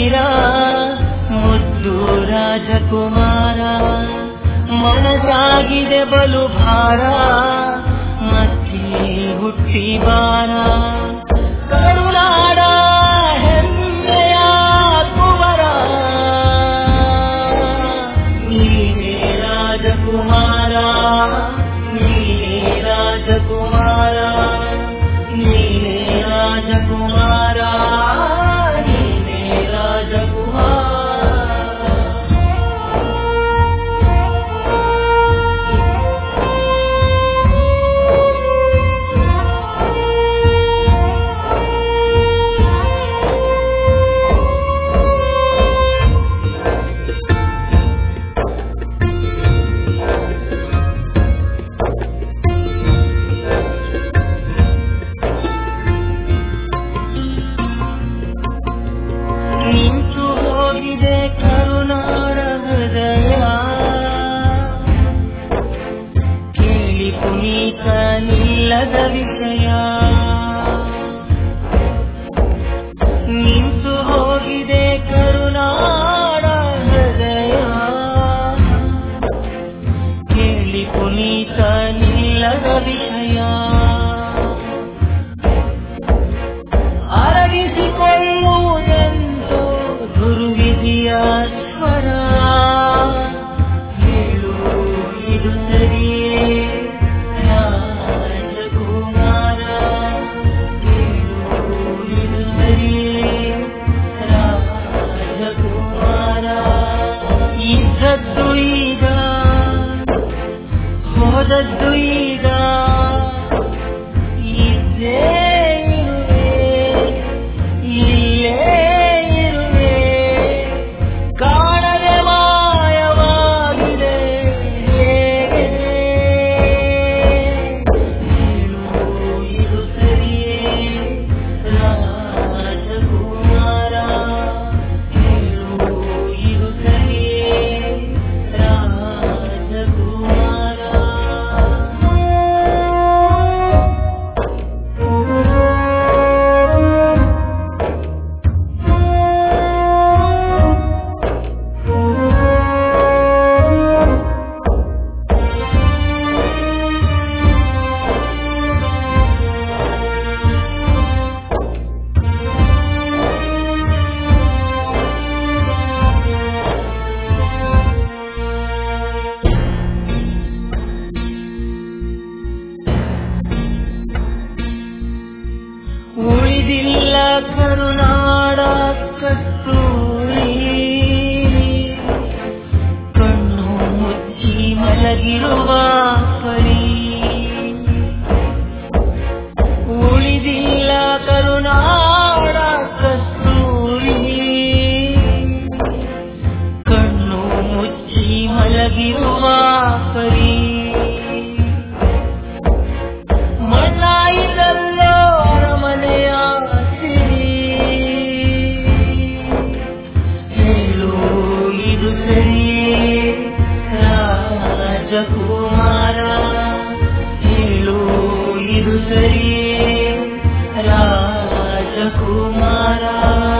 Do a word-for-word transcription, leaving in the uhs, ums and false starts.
ವೀರ ಮುದ್ದು ರಾಜಕುಮಾರ ಮನಸಾಗಿದೆ ಬಲು ಭಾರ ಮತ್ತೆ ಹುಟ್ಟಿ ಬಾರ ಕರುನಾಡ ಹೆಮ್ಮೆಯ ಕುವರ ನೀನೇ ರಾಜಕುಮಾರ ನೀನೇ ರಾಜಕುಮಾರ ನೀನೇ ರಾಜಕುಮಾರ ನೀನೇ ರಾಜಕುಮಾರ ನಿಂತು ಹೋಗಿದೆ ಕರುನಾಡ ಹೃದಯ ಕೇಳಿ ಪುನೀತ ನಿಲ್ಲದ ವಿಷಯ ನಿಂತು ಹೋಗಿದೆ ಕರುನಾಡ ಹೃದಯ ಕೇಳಿ ಪುನೀತ ನಿಲ್ಲದ ವಿಷಯ ಅರಗಿಸಿಕೊಳ್ಳುವುದೆಂದು ಗುರುವಿದಿಯ ಸ್ವರ ಹೇಳು ಇದು ಸರಿಯೇ ರಾಜಕುಮಾರ ಹೇಳು ಇದು ಸರಿಯೇ ರಾಜಕುಮಾರ ಇದ್ದದ್ದು ಈಗ ಹೋದದ್ದು ಈಗ ಇದ್ದೇ ಇರುವೆ ಇಲ್ಲೇ ಇರುವೆ ಕಾಣದೆ ಮಾಯವಾಗಿದೆ ಹೇಗೆ ಹೇಳು ಇದು ಸರಿಯೇ ರಾಜಕುಮಾರ ಹೇಳು ಇದು ಸರಿಯೇ ರಾಜಕುಮಾರ ಉಳಿದಿಲ್ಲ ಕರುನಾಡ ಕಸ್ತೂರಿ ಕಣ್ಣು ಮುಚ್ಚಿ ಮಲಗಿರುವ ಪರಿ ಉಳಿದಿಲ್ಲ ಕರುನಾಡ ಕಸ್ತೂರಿ ಕಣ್ಣು ಮುಚ್ಚಿ ಮಲಗಿರುವ ಪರಿ ಮಣ್ಣಾಯಿತಲ್ಲೋ ಅರಮನೆಯ ಸಿರಿ ಹೇಳು ಇದು ಸರಿಯೇ ರಾಜಕುಮಾರ ಹೇಳು ಇದು ಸರಿಯೇ ರಾಜಕುಮಾರ